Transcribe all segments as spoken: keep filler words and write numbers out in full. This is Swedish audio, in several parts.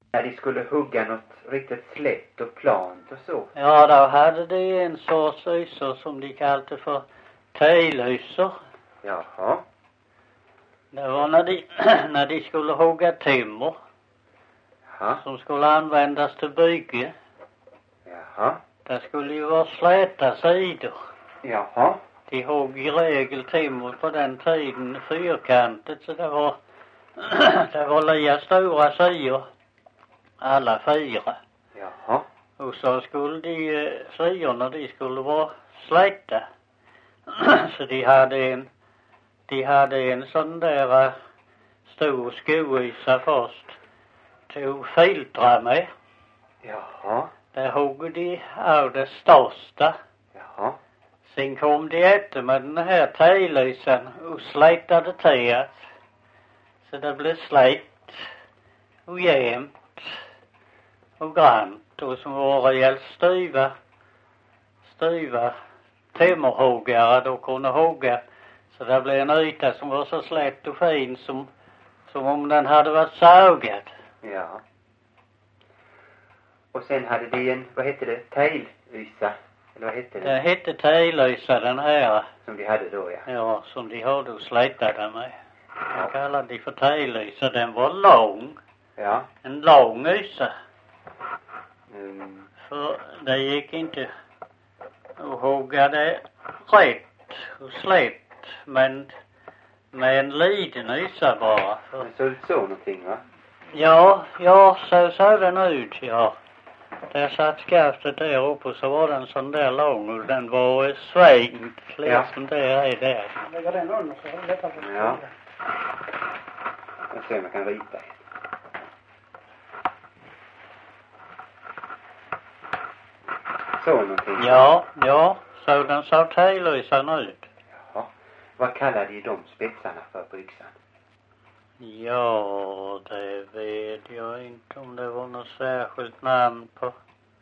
När de skulle hugga något riktigt slätt och plant och så. Ja, då hade de en sorts ysor som de kallade för tejlysor. Jaha. Det var när de, när de skulle hugga timmer. Jaha. Som skulle användas till bygge. Jaha. Det skulle ju vara släta sidor. Jaha. De hugg i regel timmer på den tiden fyrkantigt, så det var det var lika stora sidor. Alla fyra. Jaha. Och så skulle de eh, sidorna, de skulle vara släta. Så de hade en de hade en sån där uh, stor skoysa först till filtra med. Jaha. Där hugg de av det största. Jaha. Sen kom de efter med den här tejlysan och slätade till. Så det blev slätt och jämnt och grant och som var rejält styva styva timmerhuggare då kunde hugga. Så det blev en yta som var så slätt och fin som, som om den hade varit sågad. Ja. Och sen hade de en, vad hette det, tejlysa? Eller vad hette det? Det hette tejlysa den här. Som de hade då, ja. Ja, som de hade och slätade med. Ja. Jag kallade de för tejlysa. Den var lång. Ja. En lång ysa. Mm. För det gick inte att hugga det rätt och slätt. Men med en liten ysa bara. För... Det såg ut så någonting, va? Ja, ja, så såg den ut, ja. Där satt skaftet där uppe och så var den sån där lång och den var svängd. Ja. Som det är där. Lägger den under så är det lättare att ja. Jag ser om jag kan rita. Så någonting? Ja, ja. Så den såg tejlysan ut. Jaha. Vad kallar de de spetsarna för på yxan? Ja, det vet jag inte om det var något särskilt namn på.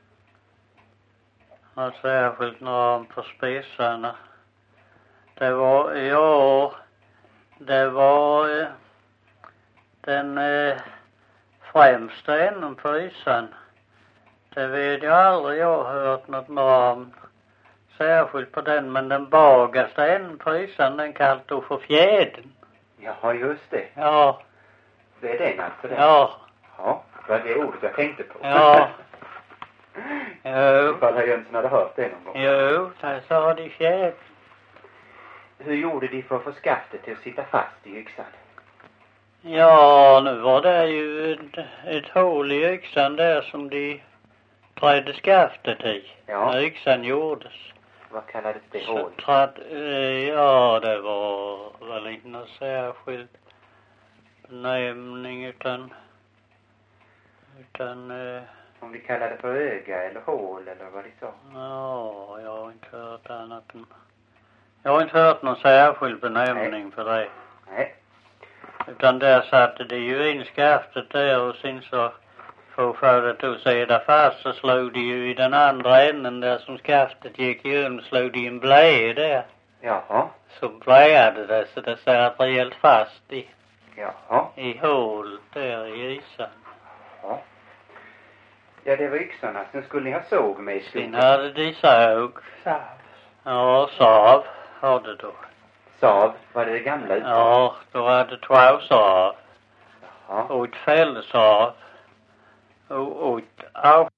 Något särskilt namn på spetsarna. Det var, ja, det var eh, den eh, främsta änden på yxan. Det vet jag aldrig, jag har hört något namn särskilt på den, men den bagaste änden på yxan den kallas då för fjäden. Jaha, just det. Ja. Det är den alltså? Den. Ja. Ja, det var det ordet jag tänkte på. Ja. Jo. Ifall herr Jönsson hade hört det någon gång. Jo, där sa de fjäd. Hur gjorde de för att få skaftet till att sitta fast i yxan? Ja, nu var det ju ett, ett hål i yxan där som de trädde skaftet i. Ja. När yxan gjordes. Vad kallades det Så hål? träd, eh, ja, det var väl inte något särskilt benämning utan utan eh, om vi kallar det för öga eller hål eller vad det sa? Ja, jag har inte hört annat än jag har inte hört någon särskild benämning Nej. för det. Nej. Utan där satte det ju in skaftet där och sen så för för det att sätta fast så slog de ju i den andra änden där som skaftet gick igenom slog de en blä där. Jaha. Så bläade det så det satt rejält fast i, Jaha. i hål där i isen. Ja. Ja, det var yxorna. Sen skulle ni ha såg med i skogen. Sen hade de såg. Sav. Ja, sav hade då. Sav, var det det gamla uttalet? Ja, då hade två sav. Jaha. Och ett fällsav. Och ett av